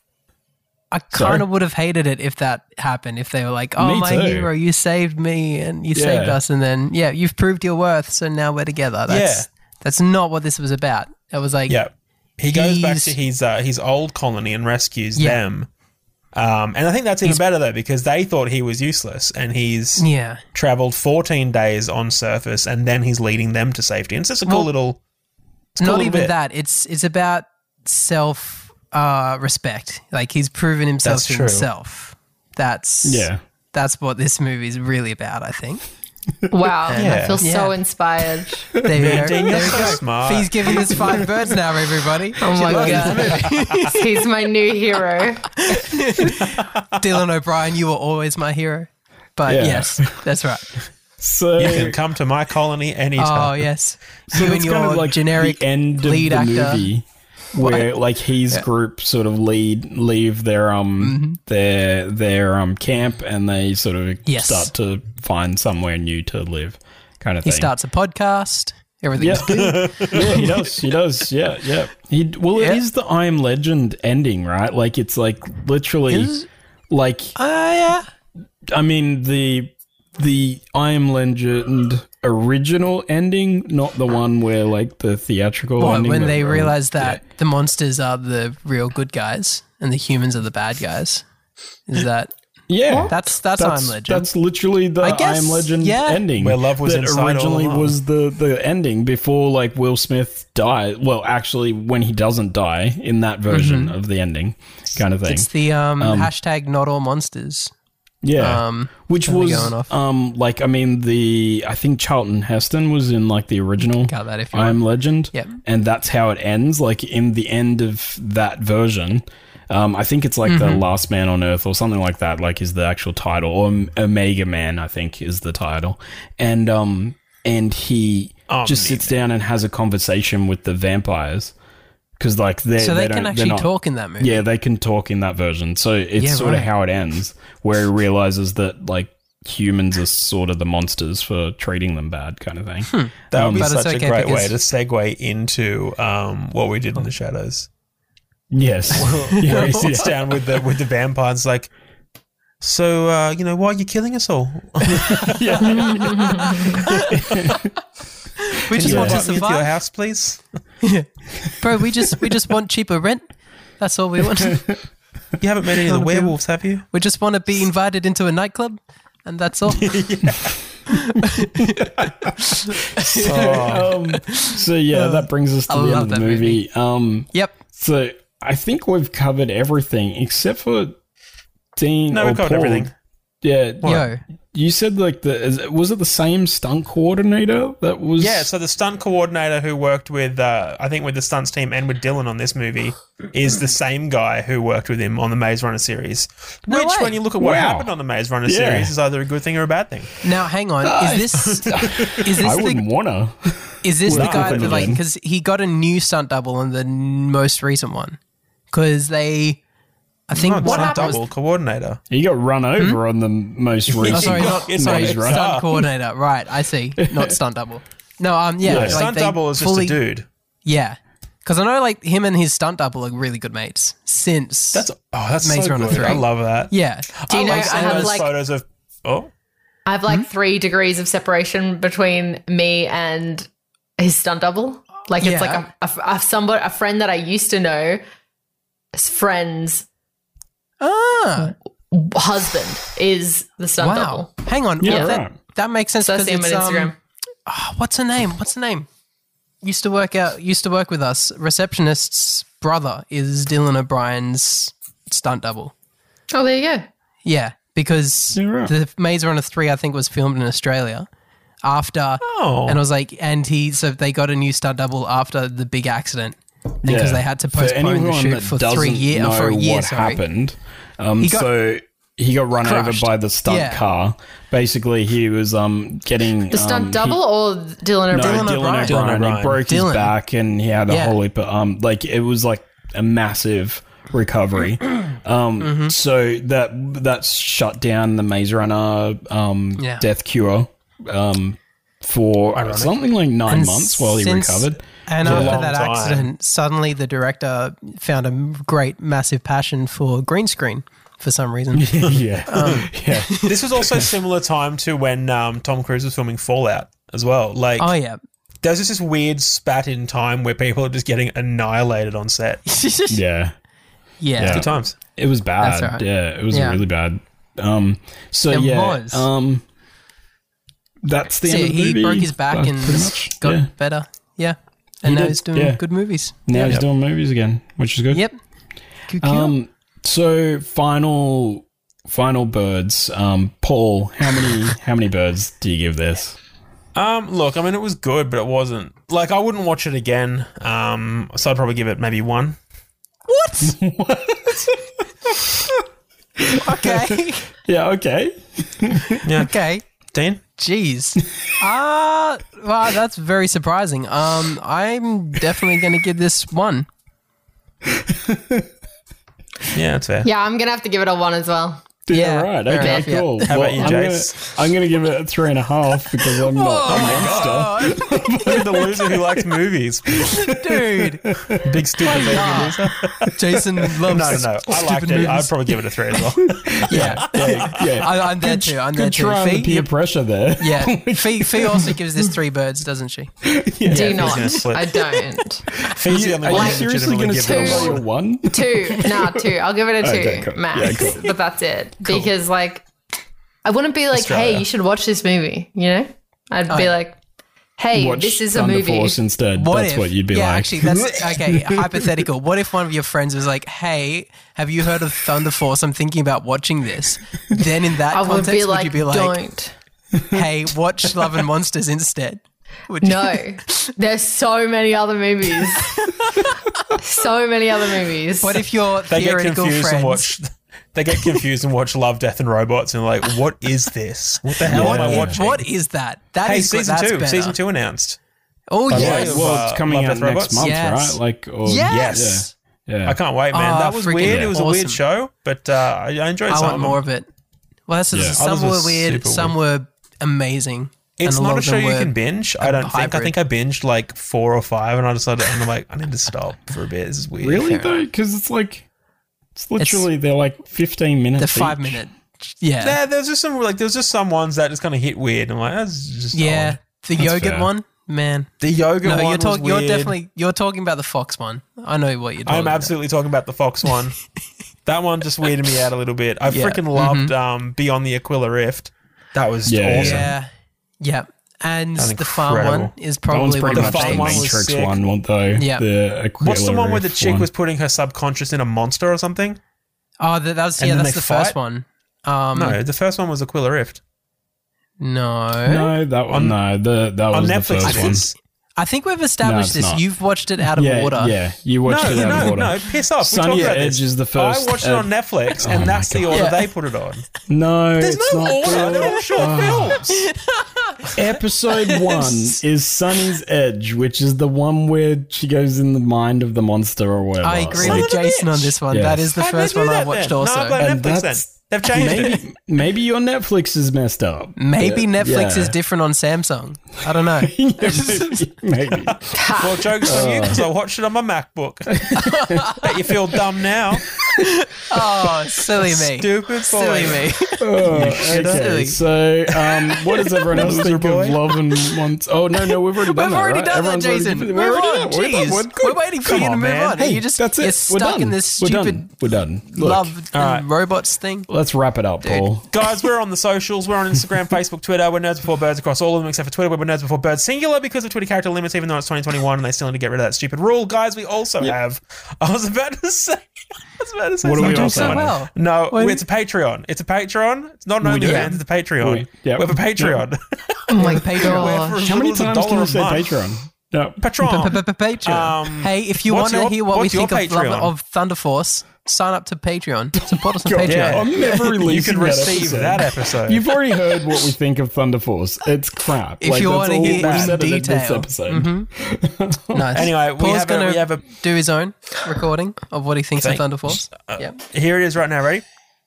kind of would have hated it if that happened. If they were like, "Oh, Me my too. hero, you saved me and you saved Yeah. us," and then you've proved your worth, so now we're together. That's not what this was about. It was like, Yeah. He goes back He's- to his old colony and rescues Yeah. them. And I think that's even better though, because they thought he was useless, and he's yeah, traveled 14 days on surface, and then he's leading them to safety. And it's just a cool little. It's a cool not little even bit. that. It's about self respect. Like he's proven himself That's to true. himself. That's what this movie is really about. I think. Wow, I Yeah. feel so Yeah. inspired. There you go. Dean, you're There we so go. smart. He's giving us 5 birds now, everybody. Oh my god, he's my new hero. Dylan O'Brien, you were always my hero. But Yeah. yes, that's right. So You can come to my colony anytime. Oh yes, So you it's and kind your of like generic the end of lead the actor. movie where like his group sort of leave their their camp and they sort of Yes. start to find somewhere new to live, kind of He thing. starts a podcast. Everything's Yeah. good. Yeah, he does. He does. Yeah, yeah. It is the I Am Legend ending, right? Like it's like literally Is- like Yeah. I mean the I Am Legend original ending, not the one where like the theatrical What, ending. when that- they realize that the monsters are the real good guys and the humans are the bad guys. Is that yeah, that's I Am Legend? That's literally the I I, guess, Am Legend yeah. ending. Where love was that inside all originally along. was the ending before like Will Smith died. Well, actually, when he doesn't die in that version of the ending, kind of thing. It's the hashtag not all monsters. Yeah, which totally was going off. like I mean I think Charlton Heston was in like the original Got that if you I Am want. Legend, Yep. and that's how it ends. Like in the end of that version, I think it's like the Last Man on Earth or something like that. Like is the actual title, or Omega Man, I think is the title, and he just sits down and has a conversation with the vampires. Because like they can actually talk in that movie. Yeah, they can talk in that version. So it's Yeah, sort of right. how it ends, where he realizes that like humans are sort of the monsters for treating them bad, kind of thing. That would be But it's such okay a great because- way to segue into what we did in the shadows. Yes. Where he sits down with the vampires, like, so why are you killing us all? We just Can you want to invite me into your survive. house, please? Bro, we just want cheaper rent. That's all we want. You haven't met any of the werewolves, have you? We just want to be invited into a nightclub, and that's all. So yeah, that brings us to I the love end of the that movie. Yep. So I think we've covered everything except for Dean. No, or we covered Paul. everything. Yeah. Yo, You said like was it the same stunt coordinator that was? Yeah, so the stunt coordinator who worked with, I think with the stunts team and with Dylan on this movie is the same guy who worked with him on the Maze Runner series. No Which, way. when you look at what Wow. happened on the Maze Runner Yeah. series, is either a good thing or a bad thing. now hang on. Is this I wouldn't wanna. the Work guy with that him like again. because he got a new stunt double in the most recent one because I think Not what stunt happened was double coordinator. He got run over on the most recent. Oh, sorry, not It's sorry, Maze Runner. stunt coordinator. Right, I see. Not stunt double. No, yeah, like Stunt they double is just fully- a dude. Yeah, because I know like him and his stunt double are really good mates since. That's Maze so Runner good. 3. I love that. yeah. Do you know I I've seen have those like photos of. Oh, I have like 3 degrees of separation between me and his stunt double. Like it's Yeah. like a friend that I used to know, his friend's husband is the stunt Wow. double. Hang on. Yeah, Well, right. that makes sense So I because see him on it's Instagram. what's her name? What's her name? Used to work with us. Receptionist's brother is Dylan O'Brien's stunt double. Oh, there you go. Yeah, because Yeah, right. the Maze Runner 3 I think was filmed in Australia after and I was like so they got a new stunt double after the big accident because they had to postpone the shoot for 3 years know for a year, what sorry. happened. He got- So he got run Crushed. over by the stunt car. Basically, he was getting The stunt double or Dylan O'Brien? Dylan O'Brien. He broke his back and he had a whole heap of like it was like a massive recovery. So that's shut down the Maze Runner death cure for something like 9 months while he recovered. And after that accident, suddenly the director found a great, massive passion for green screen for some reason. This was also a similar time to when Tom Cruise was filming Fallout as well. Like, there's just this weird spat in time where people are just getting annihilated on set. Yeah. Good times. It was bad. That's right. Yeah, it was really bad. That's the end of the movie. He broke his back and got better. Yeah. And now he's doing good movies. Now he's doing movies again, which is good. Yep. Good. So final birds. Paul, how many birds do you give this? Look, I mean, it was good, but it wasn't like I wouldn't watch it again. So I'd probably give it maybe 1. What? Okay. Yeah. Okay. Yeah. Okay. Dean? Jeez. Wow, that's very surprising. I'm definitely going to give this 1. Yeah, that's fair. Yeah, I'm going to have to give it a 1 as well. Yeah, right. Okay, cool. How about you, Jace? I'm going to give it a 3.5 because I'm not a monster. Look at the loser who likes movies. Dude. Big stupid baby loser. Jason loves No. I liked it. I'd probably give it a 3 as well. Yeah. I'm there too. Good try on the peer pressure there. Yeah. Fee also gives this 3 birds, doesn't she? Do not. I don't. Fee's the only Are one you who seriously going to legitimately say give it a 1? 2. Nah, 2. I'll give it a 2 Okay, cool. max. Yeah, cool. But that's it. Cool. Because like I wouldn't be like, Australia. hey, you should watch this movie, you know? I'd be like, hey, Watch this is Thunder a movie. Force instead. That's what you'd be like. Actually, that's okay. Hypothetical. What if one of your friends was like, "Hey, have you heard of Thunder Force? I'm thinking about watching this." Then in that context, would you be like, don't. "Hey, watch Love and Monsters instead"? No, there's so many other movies. So many other movies. What if your theoretical friends? They get confused and watch Love, Death and Robots and are like, what is this? What the hell am I watching? What is that? That is season good. 2. That's Season 2 announced. Oh, yes. Well, it's coming Love, out Death, next Robots? month, Yes. right? Like, Yes. Yeah. I can't wait, man. That was freaking weird. It was a weird awesome. show, but I enjoyed I some want more of it. Well, some Others were were weird, super some were amazing. It's and not a lot show of them you were can binge. I don't think. I hybrid. think I binged like 4 or 5 and I decided, and I'm like, I need to stop for a bit. This is weird. Really, though? Because it's literally, they're like 15 minutes The 5 each. minute. Yeah. Yeah, there's just some ones that just kind of hit weird. I'm like, that's just odd. The That's yogurt fair. one, man. The yoga No, one you're was weird. you're talking about the Fox one. I know what you're talking I'm about. absolutely talking about the Fox one. That one just weirded me out a little bit. I Yeah. freaking loved Beyond the Aquila Rift. That was Yeah. awesome. Yeah. And That's the farm incredible. one is That one's probably pretty one much of farm the my one was Matrix sick. one, though. Yeah. The What's the one where the Rift chick one. was putting her subconscious in a monster or something? Oh, that was And then that's they the first fight? one. No, the first one was Aquila Rift. No. No, that one. No, that On was the Netflix, first it one. is. I think we've established No, it's this. not. You've watched it out of order. Yeah, you watched it out of order. No, piss off. We Sunny talked about Edge this. is the first. I watched it on Netflix, and my that's the God. order Yeah. they put it on. No, There's it's no not order. good. They're all short films. Episode 1 is Sunny's Edge, which is the one where she goes in the mind of the monster or whatever. I agree Son with of a Jason bitch. on this one. Yes. That is the How'd they first do one I that watched then? also. No, I blame And Netflix then. that's- They've changed it. Maybe your Netflix is messed up. Maybe Netflix Yeah. is different on Samsung. I don't know. Maybe. Well, joke's on you because I watched it on my MacBook. Bet you feel dumb now. Oh, silly me. Stupid boy. Silly me. Okay, Silly. so what does everyone else Loser think boy. of Love and Monsters? Oh, no, we've already done We've that, already right? done Everyone's that, Jason. already- Move we're already on. done. We're done. Jeez. We're good. We're waiting for Come you to on, move man. on. Hey, You just that's you're it. We're stuck done. in this We're stupid done. We're done. Look, love and robots thing. let's wrap it up, Paul. Guys, we're on the socials. We're on Instagram, Facebook, Twitter. We're Nerds Before Birds across all of them except for Twitter. We're Nerds Before Birds singular because of Twitter character limits, even though it's 2021 and they still need to get rid of that stupid rule. Guys, we also have... I was about to say... What do we something do else. so well? No, What? it's a Patreon. It's a Patreon. It's not an do? OnlyFans. It's a Patreon. Yeah. We have a Patreon. Oh my Where god. for as How many little as times can $1 you a say month- Patreon? No. Patreon. Patreon. Hey, if you what's want to your- hear what we what's your think Patreon? of Thunder Force, sign up to Patreon. Support us on Patreon. Yeah. I'm never releasing You can receive that episode. You've already heard what we think of Thunder Force. It's crap. If you want to hear we've in said in detail. this episode. Nice. Anyway, we Paul's have going a to do his own recording of what he thinks of Thank- Thunder Force. Yep. Here it is right now. Ready?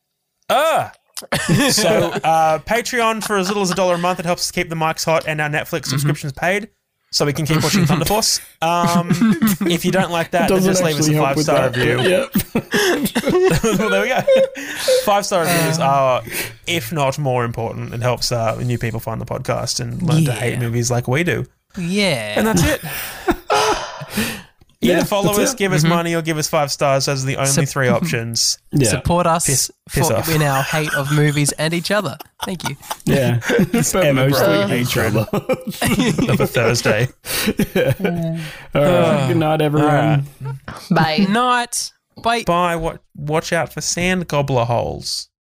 So Patreon for as little as $1 a month. It helps us keep the mics hot and our Netflix subscriptions paid, so we can keep watching Thunder Force. If you don't like that, then just leave us a 5-star review. Yep. Well, there we go. 5-star reviews are, if not more important, it helps new people find the podcast and learn to hate movies like we do. Yeah. And that's it. Either follow us, give us money, or give us 5 stars. Those are the only 3 options. Yeah. Support us Piss off. in our hate of movies and each other. Thank you. Yeah. But mostly each other. Of a Thursday. All right. Good night, everyone. Bye. Night. Bye. Bye. Watch out for sand gobbler holes.